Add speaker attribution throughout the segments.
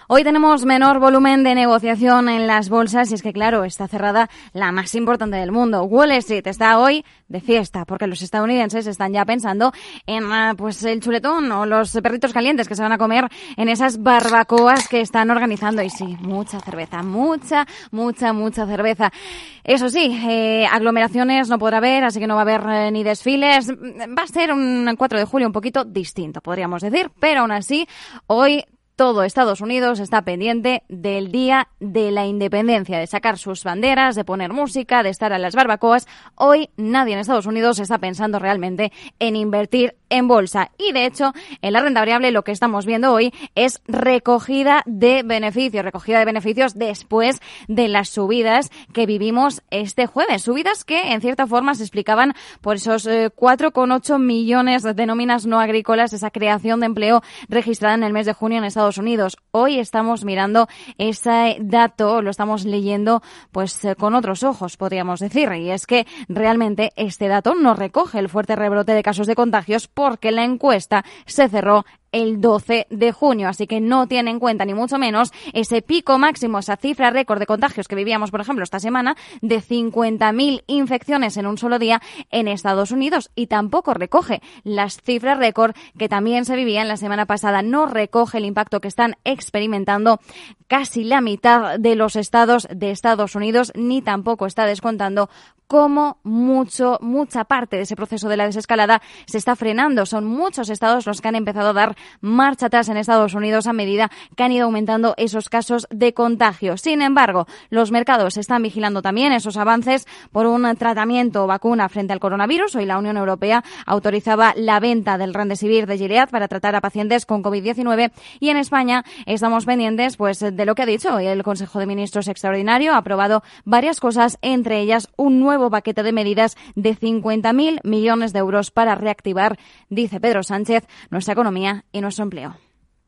Speaker 1: Hoy tenemos menor volumen de negociación en las bolsas y es que, claro, está cerrada la más importante del mundo. Wall Street está hoy de fiesta porque los estadounidenses están ya pensando en pues el chuletón o los perritos calientes que se van a comer en esas barbacoas que están organizando. Y sí, mucha cerveza, mucha cerveza. Eso sí, aglomeraciones no podrá haber, así que no va a haber ni desfiles. Va a ser un 4 de julio un poquito distinto, podríamos decir, pero aún así, hoy todo Estados Unidos está pendiente del Día de la Independencia, de sacar sus banderas, de poner música, de estar a las barbacoas. Hoy nadie en Estados Unidos está pensando realmente en invertir en bolsa. Y de hecho, en la renta variable lo que estamos viendo hoy es recogida de beneficios después de las subidas que vivimos este jueves. Subidas que en cierta forma se explicaban por esos 4,8 millones de nóminas no agrícolas, esa creación de empleo registrada en el mes de junio en Estados Unidos. Hoy estamos mirando ese dato, lo estamos leyendo pues con otros ojos, podríamos decir, y es que realmente este dato no recoge el fuerte rebrote de casos de contagios porque la encuesta se cerró el 12 de junio, así que no tiene en cuenta ni mucho menos ese pico máximo, esa cifra récord de contagios que vivíamos, por ejemplo, esta semana, de 50.000 infecciones en un solo día en Estados Unidos, y tampoco recoge las cifras récord que también se vivían la semana pasada. No recoge el impacto que están experimentando casi la mitad de los estados de Estados Unidos, ni tampoco está descontando cómo mucha parte de ese proceso de la desescalada se está frenando. Son muchos estados los que han empezado a dar marcha atrás en Estados Unidos a medida que han ido aumentando esos casos de contagio. Sin embargo, los mercados están vigilando también esos avances por un tratamiento o vacuna frente al coronavirus. Hoy la Unión Europea autorizaba la venta del Remdesivir de Gilead para tratar a pacientes con COVID-19 y en España estamos pendientes pues de lo que ha dicho hoy el Consejo de Ministros extraordinario. Ha aprobado varias cosas, entre ellas un nuevo paquete de medidas de 50.000 millones de euros para reactivar, dice Pedro Sánchez, nuestra economía y nuestro empleo.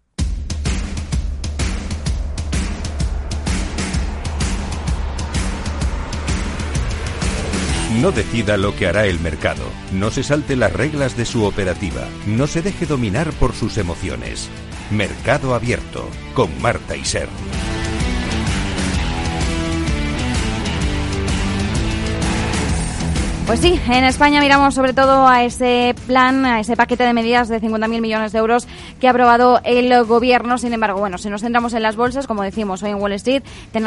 Speaker 2: No decida lo que hará el mercado, no se salte las reglas de su operativa, no se deje dominar por sus emociones. Mercado Abierto, con Marta Isern.
Speaker 1: Pues sí, en España miramos sobre todo a ese plan, a ese paquete de medidas de 50.000 millones de euros que ha aprobado el gobierno. Sin embargo, bueno, si nos centramos en las bolsas, como decimos, hoy en Wall Street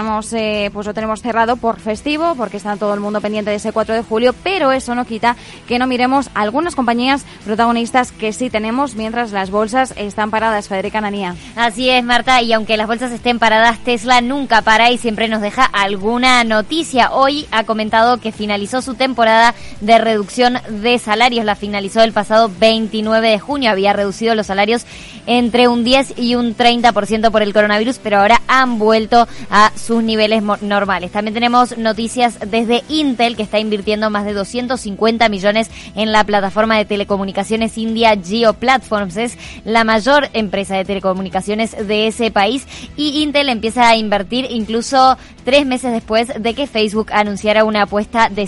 Speaker 1: pues lo tenemos cerrado por festivo, porque está todo el mundo pendiente de ese 4 de julio, pero eso no quita que no miremos algunas compañías protagonistas que sí tenemos, mientras las bolsas están paradas. Federica Nanía.
Speaker 3: Así es, Marta, y aunque las bolsas estén paradas, Tesla nunca para y siempre nos deja alguna noticia. Hoy ha comentado que finalizó su temporada de reducción de salarios. La finalizó el pasado 29 de junio. Había reducido los salarios entre un 10 y un 30% por el coronavirus, pero ahora han vuelto a sus niveles normales. También tenemos noticias desde Intel, que está invirtiendo más de 250 millones en la plataforma de telecomunicaciones india Jio Platforms. Es la mayor empresa de telecomunicaciones de ese país y Intel empieza a invertir incluso 3 meses después de que Facebook anunciara una apuesta de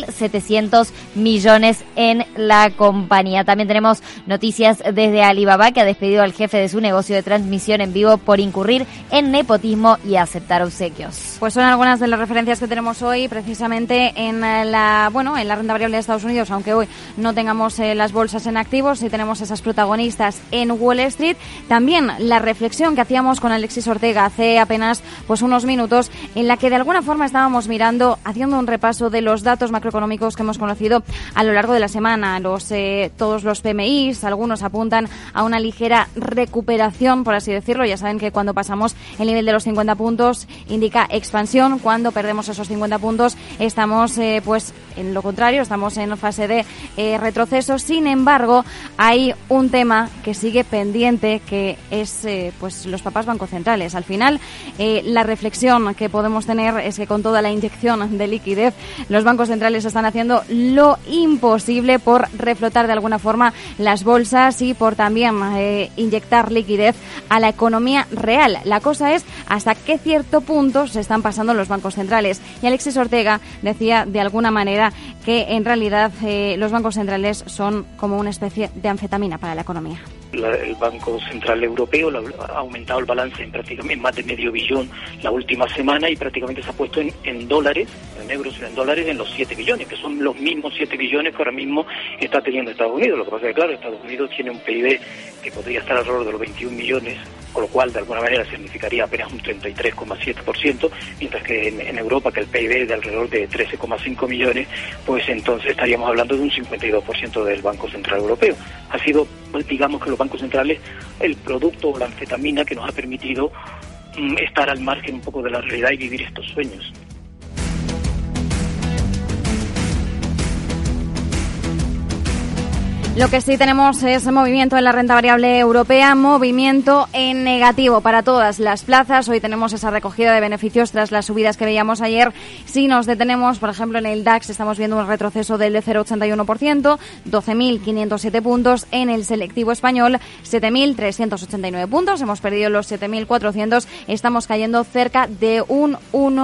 Speaker 3: 5.700 millones en la compañía. También tenemos noticias desde Alibaba, que ha despedido al jefe de su negocio de transmisión en vivo por incurrir en nepotismo y aceptar obsequios.
Speaker 1: Pues son algunas de las referencias que tenemos hoy precisamente en la renta variable de Estados Unidos, aunque hoy no tengamos las bolsas en activos, sí tenemos esas protagonistas en Wall Street. También la reflexión que hacíamos con Alexis Ortega hace apenas pues unos minutos, en la que de alguna forma estábamos mirando, haciendo un repaso de los datos macroeconómicos que hemos conocido a lo largo de la semana. Todos los PMIs, algunos apuntan a una ligera recuperación, por así decirlo. Ya saben que cuando pasamos el nivel de los 50 puntos indica expansión. Cuando perdemos esos 50 puntos estamos pues en lo contrario, estamos en fase de retroceso. Sin embargo, hay un tema que sigue pendiente, que es pues los papás bancos centrales. Al final, la reflexión que podemos tener es que con toda la inyección de liquidez, los bancos centrales están haciendo lo imposible por reflotar de alguna forma las bolsas y por también inyectar liquidez a la economía real. La cosa es hasta qué cierto punto se están pasando los bancos centrales. Y Alexis Ortega decía de alguna manera que en realidad los bancos centrales son como una especie de anfetamina para la economía.
Speaker 4: El Banco Central Europeo ha aumentado el balance en prácticamente más de $500 millones la última semana, y prácticamente se ha puesto en dólares, en euros y en dólares, en los 7 billones, que son los mismos 7 billones que ahora mismo está teniendo Estados Unidos. Lo que pasa es que, claro, Estados Unidos tiene un PIB que podría estar alrededor de los 21 millones, con lo cual de alguna manera significaría apenas un 33,7%, mientras que en Europa, que el PIB es de alrededor de 13,5 millones, pues entonces estaríamos hablando de un 52% del Banco Central Europeo. Ha sido, digamos que los bancos centrales, el producto o la anfetamina que nos ha permitido estar al margen un poco de la realidad y vivir estos sueños.
Speaker 1: Lo que sí tenemos es movimiento en la renta variable europea, movimiento en negativo para todas las plazas. Hoy tenemos esa recogida de beneficios tras las subidas que veíamos ayer. Si nos detenemos, por ejemplo, en el DAX estamos viendo un retroceso del 0,81%, 12.507 puntos. En el selectivo español, 7.389 puntos. Hemos perdido los 7.400. Estamos cayendo cerca de un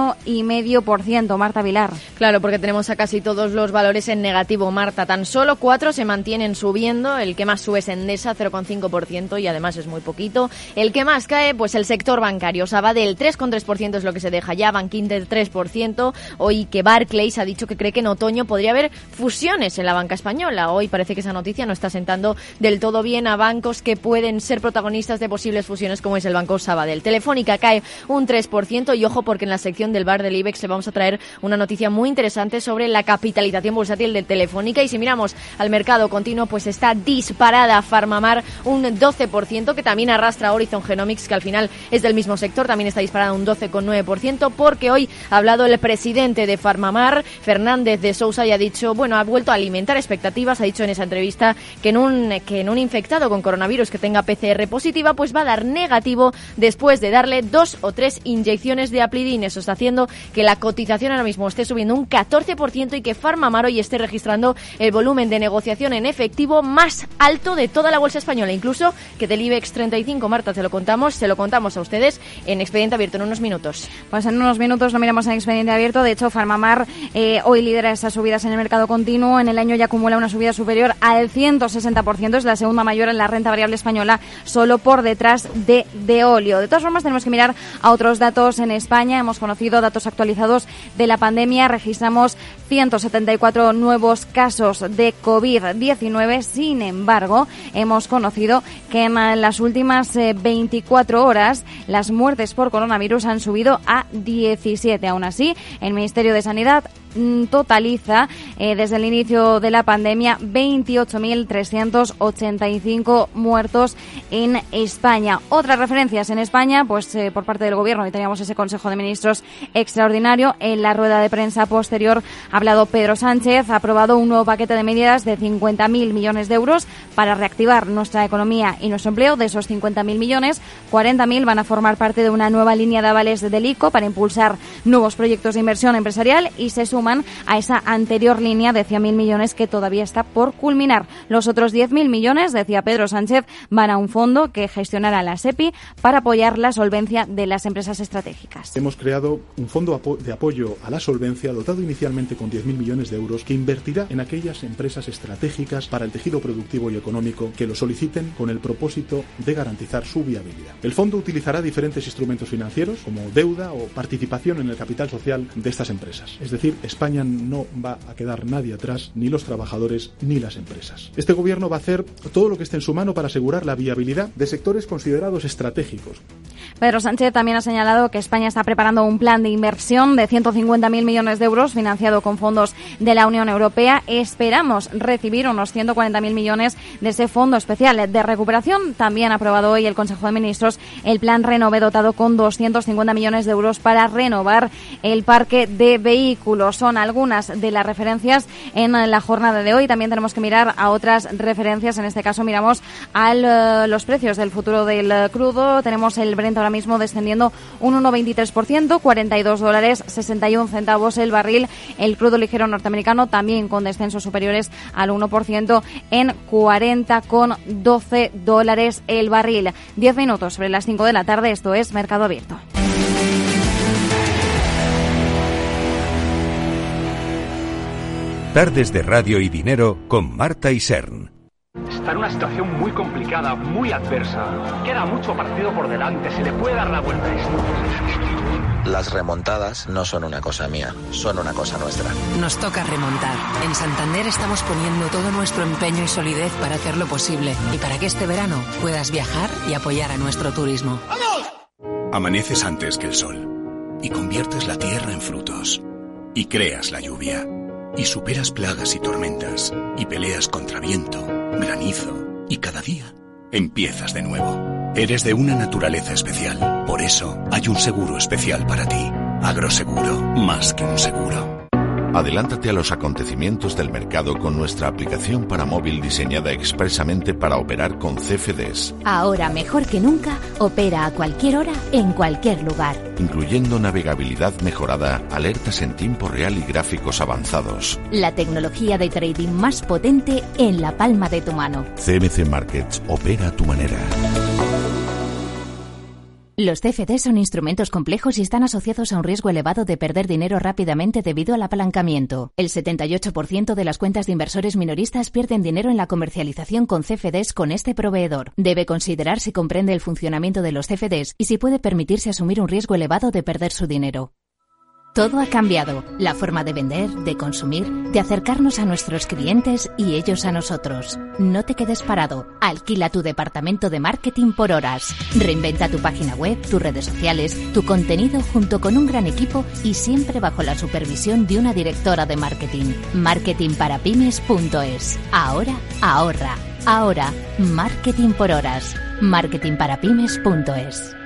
Speaker 1: 1,5%. Marta Vilar.
Speaker 5: Claro, porque tenemos a casi todos los valores en negativo, Marta. Tan solo 4 se mantienen subiendo. El que más sube es Endesa, 0,5%, y además es muy poquito. El que más cae, pues el sector bancario. Sabadell, 3,3% es lo que se deja ya, Bankinter 3%. Hoy que Barclays ha dicho que cree que en otoño podría haber fusiones en la banca española. Hoy parece que esa noticia no está sentando del todo bien a bancos que pueden ser protagonistas de posibles fusiones, como es el Banco Sabadell. Telefónica cae un 3%, y ojo, porque en la sección del bar del IBEX le vamos a traer una noticia muy interesante sobre la capitalización bursátil de Telefónica. Y si miramos al mercado continuo, pues está disparada PharmaMar, un 12%, que también arrastra Horizon Genomics, que al final es del mismo sector, también está disparada un 12,9%, porque hoy ha hablado el presidente de PharmaMar, Fernández de Sousa, y ha dicho, bueno, ha vuelto a alimentar expectativas. Ha dicho en esa entrevista que en un infectado con coronavirus que tenga PCR positiva, pues va a dar negativo después de darle 2 o 3 inyecciones de Aplidin. Eso está haciendo que la cotización ahora mismo esté subiendo un 14% y que PharmaMar hoy esté registrando el volumen de negociación en efectivo más alto de toda la bolsa española, incluso que del IBEX 35. Marta, se lo contamos a ustedes en Expediente Abierto en unos minutos.
Speaker 1: Pues en unos minutos lo miramos en Expediente Abierto. De hecho, PharmaMar hoy lidera esas subidas en el mercado continuo. En el año ya acumula una subida superior al 160%. Es la segunda mayor en la renta variable española, solo por detrás de Deolio. De todas formas, tenemos que mirar a otros datos en España. Hemos conocido datos actualizados de la pandemia. Registramos 174 nuevos casos de COVID-19. Sin embargo, hemos conocido que en las últimas 24 horas las muertes por coronavirus han subido a 17. Aún así, el Ministerio de Sanidad totaliza desde el inicio de la pandemia 28.385 muertos en España. Otras referencias en España, pues por parte del Gobierno, y teníamos ese Consejo de Ministros extraordinario. En la rueda de prensa posterior ha hablado Pedro Sánchez, ha aprobado un nuevo paquete de medidas de 50.000 millones de euros para reactivar nuestra economía y nuestro empleo. De esos 50.000 millones, 40.000 van a formar parte de una nueva línea de avales del ICO para impulsar nuevos proyectos de inversión empresarial, y se suman a esa anterior línea de 100.000 millones que todavía está por culminar. Los otros 10.000 millones, decía Pedro Sánchez, van a un fondo que gestionará la SEPI para apoyar la solvencia de las empresas estratégicas.
Speaker 6: Hemos creado un fondo de apoyo a la solvencia dotado inicialmente con 10.000 millones de euros que invertirá en aquellas empresas estratégicas para el tejido productivo y económico que lo soliciten, con el propósito de garantizar su viabilidad. El fondo utilizará diferentes instrumentos financieros como deuda o participación en el capital social de estas empresas. Es decir, España no va a quedar nadie atrás, ni los trabajadores ni las empresas. Este gobierno va a hacer todo lo que esté en su mano para asegurar la viabilidad de sectores considerados estratégicos.
Speaker 1: Pedro Sánchez también ha señalado que España está preparando un plan de inversión de 150.000 millones de euros financiado con fondos de la Unión Europea. Esperamos recibir unos 140.000 millones de ese fondo especial de recuperación. También ha aprobado hoy el Consejo de Ministros el plan Renove, dotado con 250 millones de euros para renovar el parque de vehículos. Son algunas de las referencias en la jornada de hoy. También tenemos que mirar a otras referencias. En este caso miramos a los precios del futuro del crudo. Tenemos el Brent ahora mismo descendiendo un 1,23%, $42.61 el barril. El crudo ligero norteamericano también con descensos superiores al 1% en $40,12 el barril. 10 minutos sobre las 5 de la tarde. Esto es Mercado Abierto.
Speaker 2: Tardes de Radio y Dinero con Marta y Sern.
Speaker 7: está en una situación muy complicada, muy adversa. Queda mucho partido por delante, se le puede dar la vuelta a esto.
Speaker 8: Las remontadas no son una cosa mía, son una cosa nuestra.
Speaker 9: Nos toca remontar. En Santander estamos poniendo todo nuestro empeño y solidez para hacerlo posible y para que este verano puedas viajar y apoyar a nuestro turismo.
Speaker 10: ¡Vamos! Amaneces antes que el sol y conviertes la tierra en frutos y creas la lluvia y superas plagas y tormentas y peleas contra viento, granizo y cada día empiezas de nuevo. Eres de una naturaleza especial, por eso hay un seguro especial para ti. Agroseguro, más que un seguro.
Speaker 11: Adelántate a los acontecimientos del mercado con nuestra aplicación para móvil diseñada expresamente para operar con CFDs.
Speaker 12: Ahora, mejor que nunca, opera a cualquier hora, en cualquier lugar.
Speaker 11: Incluyendo navegabilidad mejorada, alertas en tiempo real y gráficos avanzados.
Speaker 12: La tecnología de trading más potente en la palma de tu mano.
Speaker 11: CMC Markets, opera a tu manera.
Speaker 12: Los CFDs son instrumentos complejos y están asociados a un riesgo elevado de perder dinero rápidamente debido al apalancamiento. El 78% de las cuentas de inversores minoristas pierden dinero en la comercialización con CFDs con este proveedor. Debe considerar si comprende el funcionamiento de los CFDs y si puede permitirse asumir un riesgo elevado de perder su dinero. Todo ha cambiado. La forma de vender, de consumir, de acercarnos a nuestros clientes y ellos a nosotros. No te quedes parado. Alquila tu departamento de marketing por horas. Reinventa tu página web, tus redes sociales, tu contenido junto con un gran equipo y siempre bajo la supervisión de una directora de marketing. Marketingparapymes.es. Ahora, ahorra. Ahora, marketing por horas. Marketingparapymes.es.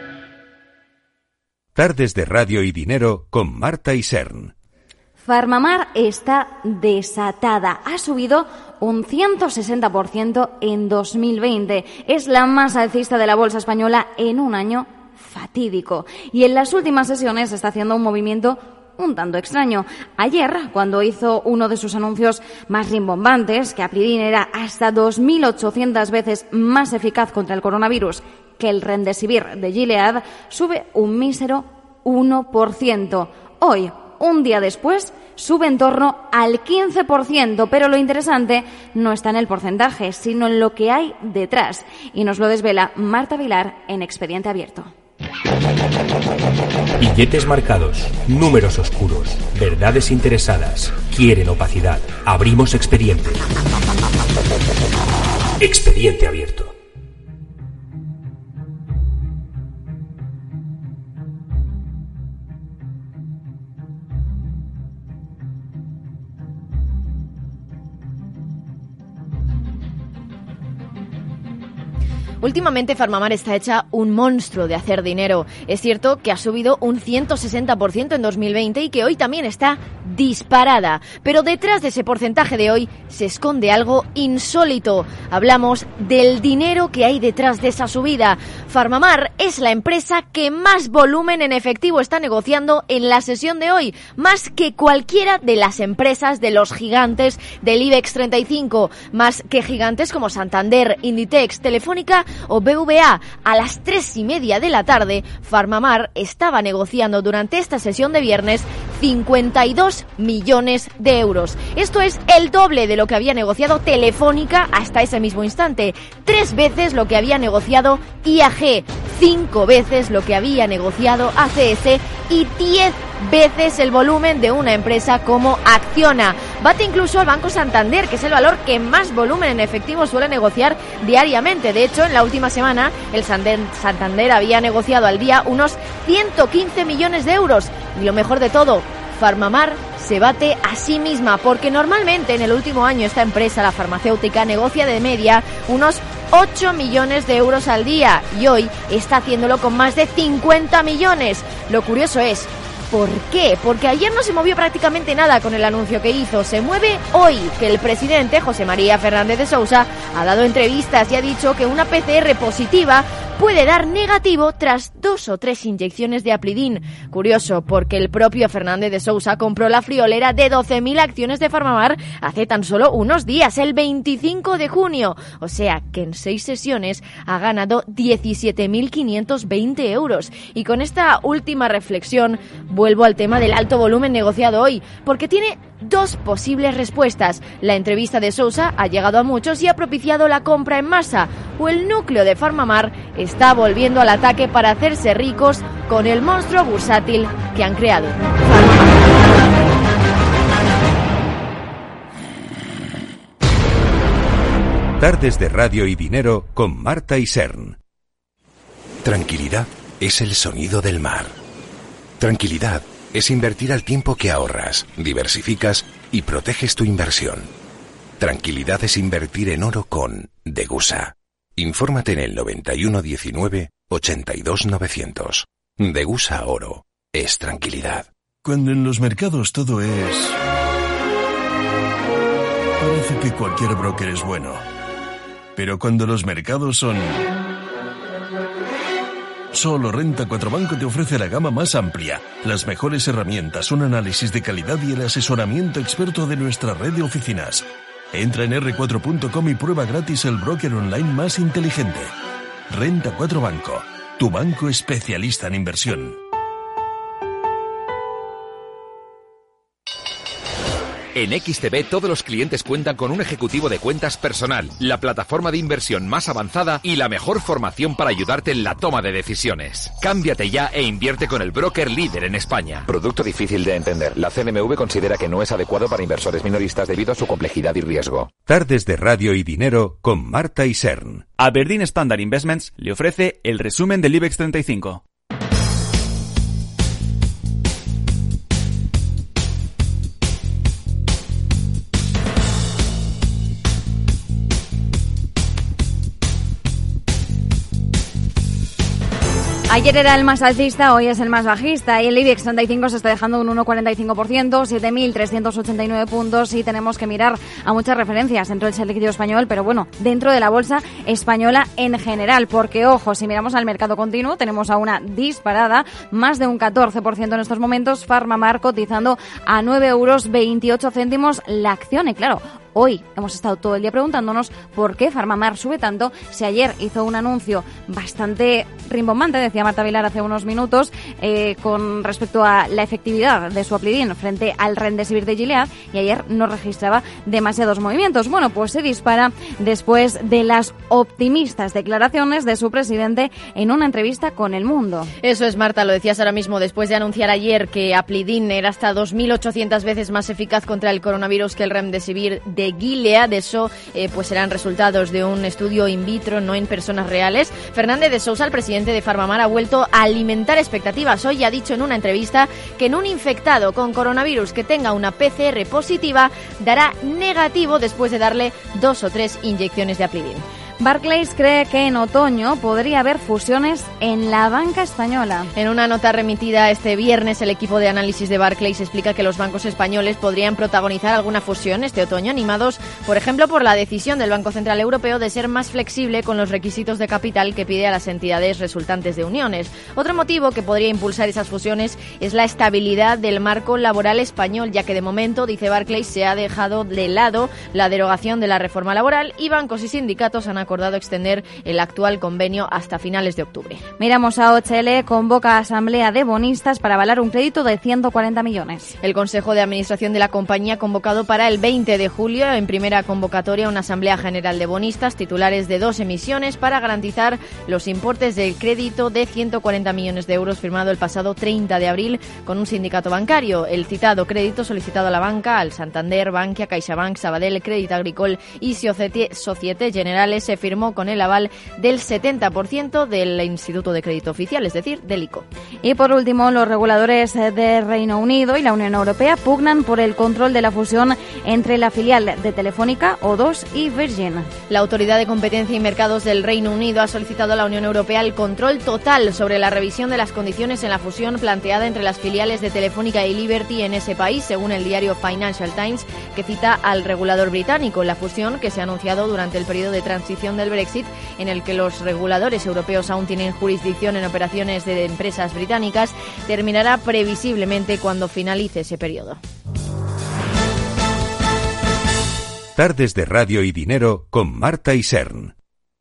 Speaker 2: Tardes de Radio y Dinero con Marta Isern.
Speaker 1: Farmamar está desatada. Ha subido un 160% en 2020. Es la más alcista de la bolsa española en un año fatídico. Y en las últimas sesiones está haciendo un movimiento un tanto extraño. Ayer, cuando hizo uno de sus anuncios más rimbombantes, que Aplidin era hasta 2.800 veces más eficaz contra el coronavirus que el Remdesivir de Gilead, sube un mísero 1%. Hoy, un día después, sube en torno al 15%, pero lo interesante no está en el porcentaje, sino en lo que hay detrás. Y nos lo desvela Marta Vilar en Expediente Abierto.
Speaker 13: Billetes marcados, números oscuros, verdades interesadas, quieren opacidad. Abrimos expediente. Expediente Abierto.
Speaker 5: Últimamente Farmamar está hecha un monstruo de hacer dinero. Es cierto que ha subido un 160% en 2020 y que hoy también está disparada. Pero detrás de ese porcentaje de hoy se esconde algo insólito. Hablamos del dinero que hay detrás de esa subida. Farmamar es la empresa que más volumen en efectivo está negociando en la sesión de hoy, más que cualquiera de las empresas de los gigantes del IBEX 35, más que gigantes como Santander, Inditex, Telefónica o BVA. A las 3:30 de la tarde, Farmamar estaba negociando durante esta sesión de viernes 52 millones de euros. Esto es el doble de lo que había negociado Telefónica hasta ese mismo instante, 3 veces lo que había negociado IAG, 5 veces lo que había negociado ACS y 10 veces el volumen de una empresa como Acciona. Bate incluso al Banco Santander, que es el valor que más volumen en efectivo suele negociar diariamente. De hecho, en la última semana, el Santander había negociado al día unos 115 millones de euros. Y lo mejor de todo, Farmamar se bate a sí misma, porque normalmente en el último año esta empresa, la farmacéutica, negocia de media unos 8 millones de euros al día y hoy está haciéndolo con más de 50 millones. Lo curioso es, ¿por qué? Porque ayer no se movió prácticamente nada con el anuncio que hizo. Se mueve hoy, que el presidente, José María Fernández de Sousa, ha dado entrevistas y ha dicho que una PCR positiva puede dar negativo tras 2 o 3 inyecciones de Aplidin. Curioso, porque el propio Fernández de Sousa compró la friolera de 12.000 acciones de Farmamar hace tan solo unos días, el 25 de junio. O sea que en 6 sesiones ha ganado 17.520 euros. Y con esta última reflexión vuelvo al tema del alto volumen negociado hoy, porque tiene 2 posibles respuestas. La entrevista de Sousa ha llegado a muchos y ha propiciado la compra en masa, o el núcleo de Farmamar está volviendo al ataque para hacerse ricos con el monstruo bursátil que han creado.
Speaker 2: Tardes de Radio y Dinero con Marta Isern.
Speaker 14: Tranquilidad es el sonido del mar. Tranquilidad es invertir al tiempo que ahorras, diversificas y proteges tu inversión. Tranquilidad es invertir en oro con Degusa. Infórmate en el 91 19 82 900. Degusa Oro es tranquilidad.
Speaker 15: Cuando en los mercados todo es... Parece que cualquier broker es bueno. Pero cuando los mercados son... Solo Renta 4 Banco te ofrece la gama más amplia, las mejores herramientas, un análisis de calidad y el asesoramiento experto de nuestra red de oficinas. Entra en r4.com y prueba gratis el broker online más inteligente. Renta 4 Banco, tu banco especialista en inversión.
Speaker 16: En XTB todos los clientes cuentan con un ejecutivo de cuentas personal, la plataforma de inversión más avanzada y la mejor formación para ayudarte en la toma de decisiones. Cámbiate ya e invierte con el broker líder en España.
Speaker 17: Producto difícil de entender. La CNMV considera que no es adecuado para inversores minoristas debido a su complejidad y riesgo.
Speaker 2: Tardes de Radio y Dinero con Marta Isern.
Speaker 18: Aberdeen Standard Investments le ofrece el resumen del IBEX 35.
Speaker 1: Ayer era el más alcista, hoy es el más bajista y el IBEX 35 se está dejando un 1,45%, 7.389 puntos y tenemos que mirar a muchas referencias dentro del selectivo español, pero bueno, dentro de la bolsa española en general, porque ojo, si miramos al mercado continuo tenemos a una disparada, más de un 14% en estos momentos, Farmamar cotizando a 9,28 euros la acción y claro, hoy hemos estado todo el día preguntándonos por qué Farmamar sube tanto si ayer hizo un anuncio bastante rimbombante, decía Marta Vilar hace unos minutos, con respecto a la efectividad de su Aplidin frente al Remdesivir de Gilead y ayer no registraba demasiados movimientos. Bueno, pues se dispara después de las optimistas declaraciones de su presidente en una entrevista con El Mundo.
Speaker 5: Eso es, Marta, lo decías ahora mismo, después de anunciar ayer que Aplidin era hasta 2.800 veces más eficaz contra el coronavirus que el Remdesivir de Gilead. Eso pues serán resultados de un estudio in vitro, no en personas reales. Fernández de Sousa, el presidente de Farmamar, ha vuelto a alimentar expectativas. Hoy ha dicho en una entrevista que en un infectado con coronavirus que tenga una PCR positiva dará negativo después de darle 2 o 3 inyecciones de Aplidin.
Speaker 1: Barclays cree que en otoño podría haber fusiones en la banca española.
Speaker 5: En una nota remitida este viernes, el equipo de análisis de Barclays explica que los bancos españoles podrían protagonizar alguna fusión este otoño, animados, por ejemplo, por la decisión del Banco Central Europeo de ser más flexible con los requisitos de capital que pide a las entidades resultantes de uniones. Otro motivo que podría impulsar esas fusiones es la estabilidad del marco laboral español, ya que de momento, dice Barclays, se ha dejado de lado la derogación de la reforma laboral y bancos y sindicatos han acordado extender el actual convenio hasta finales de octubre.
Speaker 1: Miramos a OHL, convoca asamblea de bonistas para avalar un crédito de 140 millones.
Speaker 5: El Consejo de Administración de la compañía ha convocado para el 20 de julio, en primera convocatoria, una asamblea general de bonistas titulares de 2 emisiones para garantizar los importes del crédito de 140 millones de euros firmado el pasado 30 de abril con un sindicato bancario. El citado crédito solicitado a la banca, al Santander, Bankia, CaixaBank, Sabadell, Crédit Agricole y Société Générale se firmó con el aval del 70% del Instituto de Crédito Oficial, es decir, del ICO.
Speaker 1: Y por último, los reguladores de Reino Unido y la Unión Europea pugnan por el control de la fusión entre la filial de Telefónica, O2 y Virgin.
Speaker 5: La Autoridad de Competencia y Mercados del Reino Unido ha solicitado a la Unión Europea el control total sobre la revisión de las condiciones en la fusión planteada entre las filiales de Telefónica y Liberty en ese país, según el diario Financial Times, que cita al regulador británico. La fusión, que se ha anunciado durante el periodo de transición del Brexit, en el que los reguladores europeos aún tienen jurisdicción en operaciones de empresas británicas, terminará previsiblemente cuando finalice ese periodo.
Speaker 2: Tardes de Radio y Dinero con Marta Isern.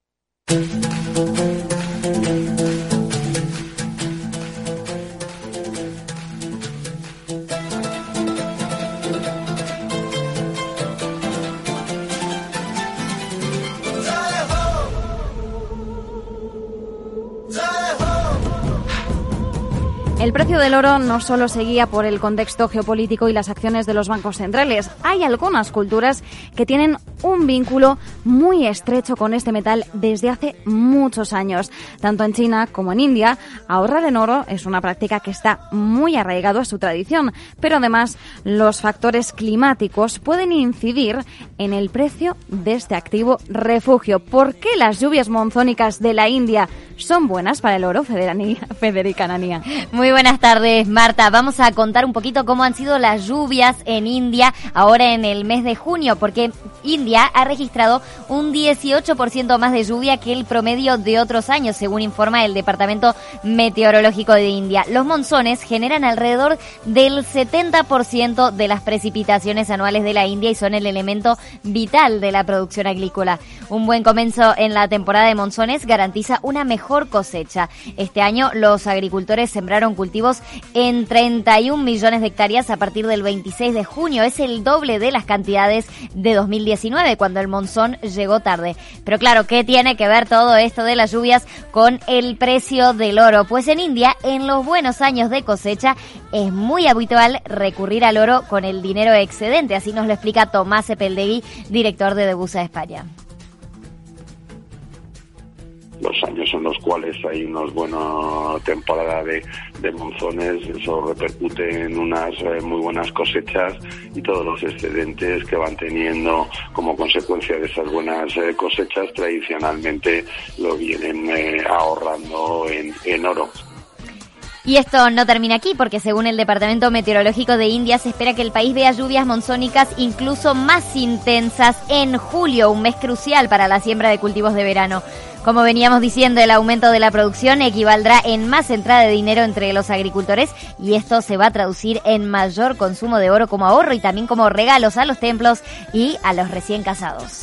Speaker 1: El precio del oro no solo se guía por el contexto geopolítico y las acciones de los bancos centrales. Hay algunas culturas que tienen un vínculo muy estrecho con este metal desde hace muchos años. Tanto en China como en India, ahorrar en oro es una práctica que está muy arraigado a su tradición. Pero además, los factores climáticos pueden incidir en el precio de este activo refugio. ¿Por qué las lluvias monzónicas de la India son buenas para el oro, Federica Anania?
Speaker 3: Muy buenas tardes, Marta. Vamos a contar un poquito cómo han sido las lluvias en India ahora en el mes de junio, porque India ha registrado un 18% más de lluvia que el promedio de otros años, según informa el Departamento Meteorológico de India. Los monzones generan alrededor del 70% de las precipitaciones anuales de la India y son el elemento vital de la producción agrícola. Un buen comienzo en la temporada de monzones garantiza una mejor cosecha. Este año los agricultores sembraron cultivos en 31 millones de hectáreas a partir del 26 de junio. Es el doble de las cantidades de 2019, cuando el monzón llegó tarde. Pero claro, ¿qué tiene que ver todo esto de las lluvias con el precio del oro? Pues en India, en los buenos años de cosecha, es muy habitual recurrir al oro con el dinero excedente. Así nos lo explica Tomás Epeldegui, director de Debusa España.
Speaker 19: Los años en los cuales hay una buena temporada de monzones, eso repercute en unas muy buenas cosechas y todos los excedentes que van teniendo como consecuencia de esas buenas cosechas tradicionalmente lo vienen ahorrando en oro.
Speaker 3: Y esto no termina aquí, porque según el Departamento Meteorológico de India se espera que el país vea lluvias monzónicas incluso más intensas en julio, un mes crucial para la siembra de cultivos de verano. Como veníamos diciendo, el aumento de la producción equivaldrá en más entrada de dinero entre los agricultores y esto se va a traducir en mayor consumo de oro como ahorro y también como regalos a los templos y a los recién casados.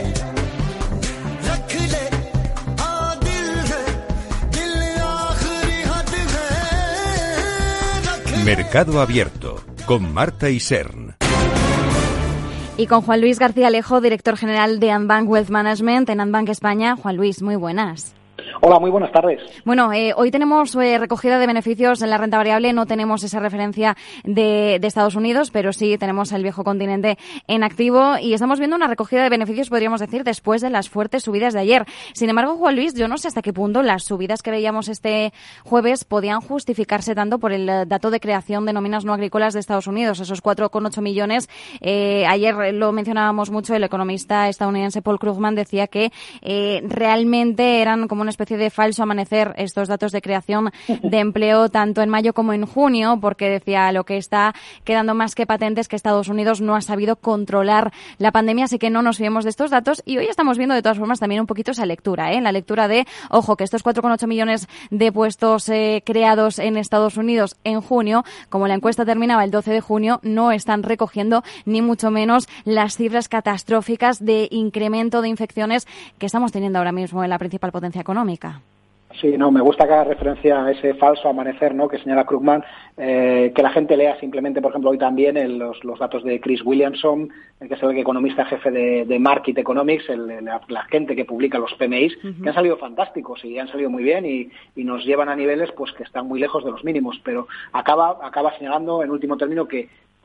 Speaker 2: Mercado Abierto con Marta Isern.
Speaker 1: Y con Juan Luis García Alejo, director general de Andbank Wealth Management en Andbank España. Juan Luis, muy buenas.
Speaker 20: Hola, muy buenas tardes.
Speaker 1: Bueno, hoy tenemos recogida de beneficios en la renta variable, no tenemos esa referencia de Estados Unidos, pero sí tenemos el viejo continente en activo y estamos viendo una recogida de beneficios, podríamos decir, después de las fuertes subidas de ayer. Sin embargo, Juan Luis, yo no sé hasta qué punto las subidas que veíamos este jueves podían justificarse tanto por el dato de creación de nóminas no agrícolas de Estados Unidos, esos 4,8 millones. Ayer lo mencionábamos mucho, el economista estadounidense Paul Krugman decía que realmente eran como una especie de falso amanecer estos datos de creación de empleo tanto en mayo como en junio, porque decía lo que está quedando más que patente es que Estados Unidos no ha sabido controlar la pandemia, así que no nos fiemos de estos datos y hoy estamos viendo de todas formas también un poquito esa lectura, la lectura de, ojo, que estos 4,8 millones de puestos creados en Estados Unidos en junio, como la encuesta terminaba el 12 de junio, no están recogiendo ni mucho menos las cifras catastróficas de incremento de infecciones que estamos teniendo ahora mismo en la principal potencia económica.
Speaker 20: Sí, no, me gusta que haga referencia a ese falso amanecer, ¿no?, que señala Krugman, que la gente lea simplemente, por ejemplo, hoy también los datos de Chris Williamson, que es el economista jefe de Market Economics, la gente que publica los PMIs, que han salido fantásticos y han salido muy bien y nos llevan a niveles pues que están muy lejos de los mínimos, pero acaba señalando en último término que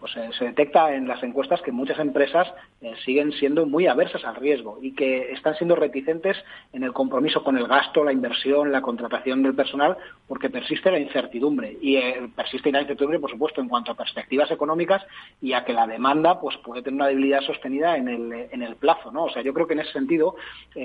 Speaker 20: pues se detecta en las encuestas que muchas empresas siguen siendo muy aversas al riesgo y que están siendo reticentes en el compromiso con el gasto, la inversión, la contratación del personal, porque persiste la incertidumbre. Y persiste la incertidumbre, por supuesto, en cuanto a perspectivas económicas y a que la demanda pues puede tener una debilidad sostenida en el plazo, ¿no? O sea, yo creo que en ese sentido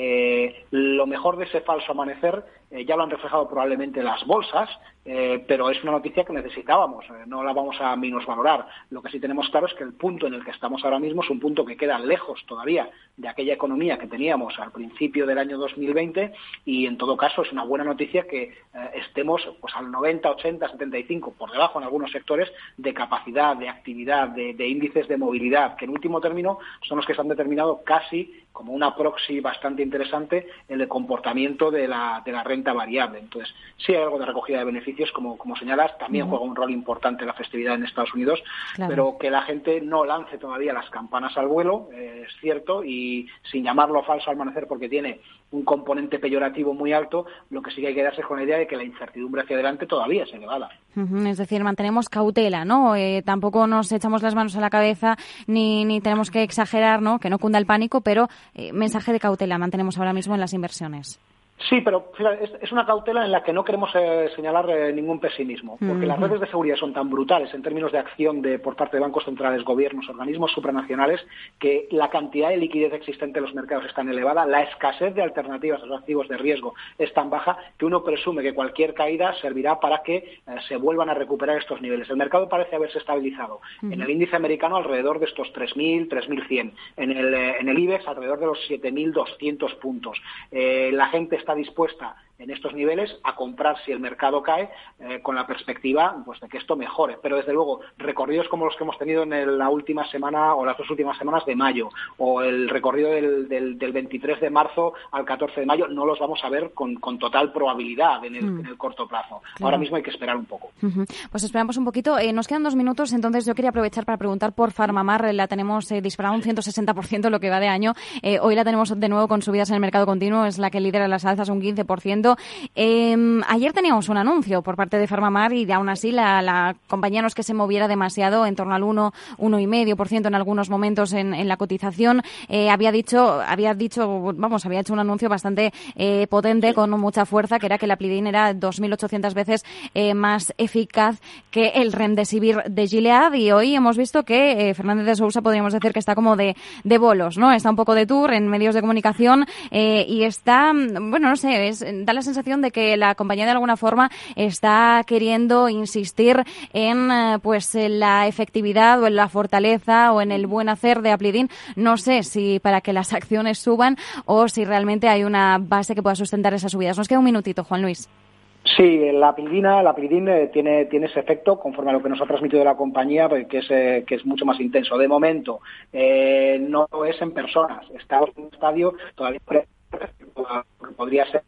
Speaker 20: lo mejor de ese falso amanecer ya lo han reflejado probablemente las bolsas, pero es una noticia que necesitábamos, no la vamos a minusvalorar. Lo que sí tenemos claro es que el punto en el que estamos ahora mismo es un punto que queda lejos todavía de aquella economía que teníamos al principio del año 2020 y en todo caso es una buena noticia que estemos pues al 90, 80, 75, por debajo en algunos sectores, de capacidad, de actividad, de índices de movilidad, que en último término son los que se han determinado casi como una proxy bastante interesante en el comportamiento de la renta variable. Entonces, sí hay algo de recogida de beneficios, como señalas, también juega un rol importante la festividad en Estados Unidos, claro. Pero que la gente no lance todavía las campanas al vuelo, es cierto, y sin llamarlo falso amanecer porque tiene un componente peyorativo muy alto, lo que sí que hay que darse con la idea de que la incertidumbre hacia adelante todavía es elevada.
Speaker 1: Es decir, mantenemos cautela, ¿no? Tampoco nos echamos las manos a la cabeza ni tenemos que exagerar, ¿no? Que no cunda el pánico, pero mensaje de cautela mantenemos ahora mismo en las inversiones.
Speaker 20: Sí, pero fíjate, es una cautela en la que no queremos señalar ningún pesimismo, porque las redes de seguridad son tan brutales en términos de acción por parte de bancos centrales, gobiernos, organismos supranacionales, que la cantidad de liquidez existente en los mercados es tan elevada, la escasez de alternativas a los activos de riesgo es tan baja, que uno presume que cualquier caída servirá para que se vuelvan a recuperar estos niveles. El mercado parece haberse estabilizado. En el índice americano alrededor de estos 3.000, 3.100. En el IBEX alrededor de los 7.200 puntos. La gente está dispuesta en estos niveles a comprar si el mercado cae con la perspectiva pues de que esto mejore. Pero desde luego recorridos como los que hemos tenido en la última semana o las dos últimas semanas de mayo o el recorrido del 23 de marzo al 14 de mayo no los vamos a ver con total probabilidad en el corto plazo. Claro. Ahora mismo hay que esperar un poco.
Speaker 1: Pues esperamos un poquito. Nos quedan 2 minutos, entonces yo quería aprovechar para preguntar por Farmamar. La tenemos disparada un 160% lo que va de año. Hoy la tenemos de nuevo con subidas en el mercado continuo, es la que lidera las alzas un 15%. Ayer teníamos un anuncio por parte de Farmamar y aún así la compañía no es que se moviera demasiado, en torno al 1,5% en algunos momentos en la cotización. Había hecho un anuncio bastante potente, con mucha fuerza, que era que la Plidin era 2.800 veces más eficaz que el Remdesivir de Gilead, y hoy hemos visto que Fernández de Sousa podríamos decir que está como de bolos, ¿no? Está un poco de tour en medios de comunicación y está, bueno, no sé, da la sensación de que la compañía de alguna forma está queriendo insistir en la efectividad o en la fortaleza o en el buen hacer de Aplidin. No sé si para que las acciones suban o si realmente hay una base que pueda sustentar esas subidas. Nos queda un minutito, Juan Luis.
Speaker 20: Sí, la Plidin tiene ese efecto conforme a lo que nos ha transmitido la compañía, que es mucho más intenso. De momento no es en personas, está en un estadio todavía podría ser.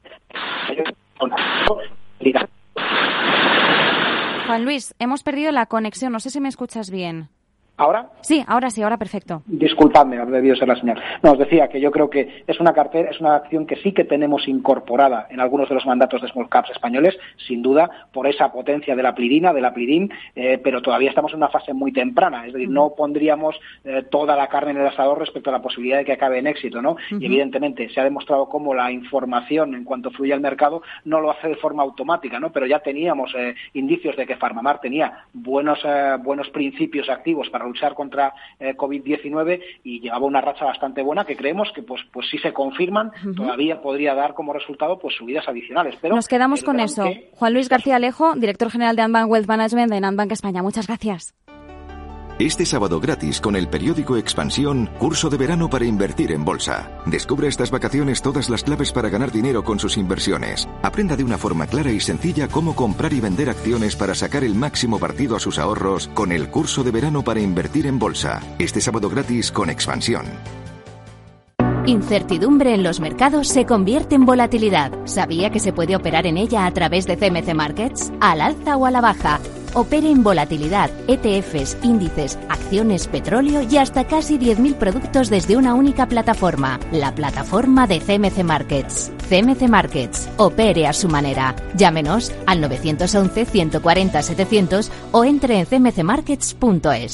Speaker 1: Juan Luis, hemos perdido la conexión, no sé si me escuchas bien.
Speaker 20: ¿Ahora?
Speaker 1: Sí, ahora perfecto.
Speaker 20: Disculpadme, ha debido ser la señal. No, os decía que yo creo que es una cartera, es una acción que sí que tenemos incorporada en algunos de los mandatos de small caps españoles, sin duda, por esa potencia de la Plidin, pero todavía estamos en una fase muy temprana, es decir, no pondríamos toda la carne en el asador respecto a la posibilidad de que acabe en éxito, ¿no? Y evidentemente se ha demostrado cómo la información, en cuanto fluye al mercado, no lo hace de forma automática, ¿no? Pero ya teníamos indicios de que Farmamar tenía buenos principios activos para luchar contra COVID-19 y llevaba una racha bastante buena que creemos que pues si se confirman todavía podría dar como resultado pues subidas adicionales. Pero
Speaker 1: nos quedamos con eso. Juan Luis García Alejo, director general de Andbank Wealth Management de Andbank España. Muchas gracias.
Speaker 21: Este sábado gratis con el periódico Expansión, curso de verano para invertir en bolsa. Descubre estas vacaciones todas las claves para ganar dinero con sus inversiones. Aprenda de una forma clara y sencilla cómo comprar y vender acciones para sacar el máximo partido a sus ahorros con el curso de verano para invertir en bolsa. Este sábado gratis con Expansión.
Speaker 12: Incertidumbre en los mercados se convierte en volatilidad. ¿Sabía que se puede operar en ella a través de CMC Markets? ¿Al alza o a la baja? Opere en volatilidad, ETFs, índices, acciones, petróleo y hasta casi 10.000 productos desde una única plataforma, la plataforma de CMC Markets. CMC Markets, opere a su manera. Llámenos al 911 140 700 o entre en cmcmarkets.es.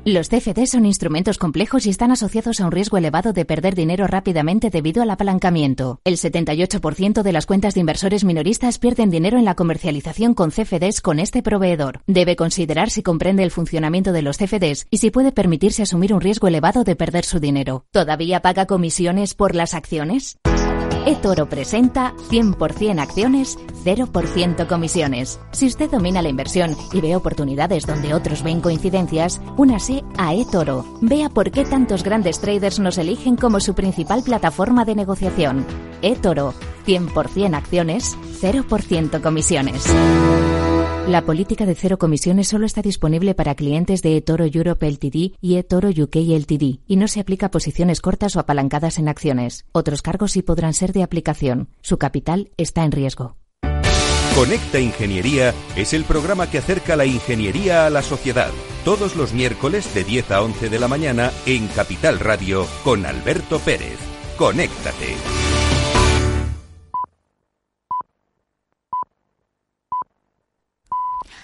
Speaker 12: Los CFD son instrumentos complejos y están asociados a un riesgo elevado de perder dinero rápidamente debido al apalancamiento. El 78% de las cuentas de inversores minoristas pierden dinero en la comercialización con CFDs con este proveedor. Debe considerar si comprende el funcionamiento de los CFDs y si puede permitirse asumir un riesgo elevado de perder su dinero. ¿Todavía paga comisiones por las acciones? eToro presenta 100% acciones, 0% comisiones. Si usted domina la inversión y ve oportunidades donde otros ven coincidencias, únase a eToro. Vea por qué tantos grandes traders nos eligen como su principal plataforma de negociación. eToro, 100% acciones, 0% comisiones. La política de cero comisiones solo está disponible para clientes de eToro Europe Ltd y eToro UK Ltd y no se aplica a posiciones cortas o apalancadas en acciones. Otros cargos sí podrán ser de aplicación. Su capital está en riesgo.
Speaker 2: Conecta Ingeniería es el programa que acerca la ingeniería a la sociedad. Todos los miércoles de 10 a 11 de la mañana en Capital Radio con Alberto Pérez. Conéctate.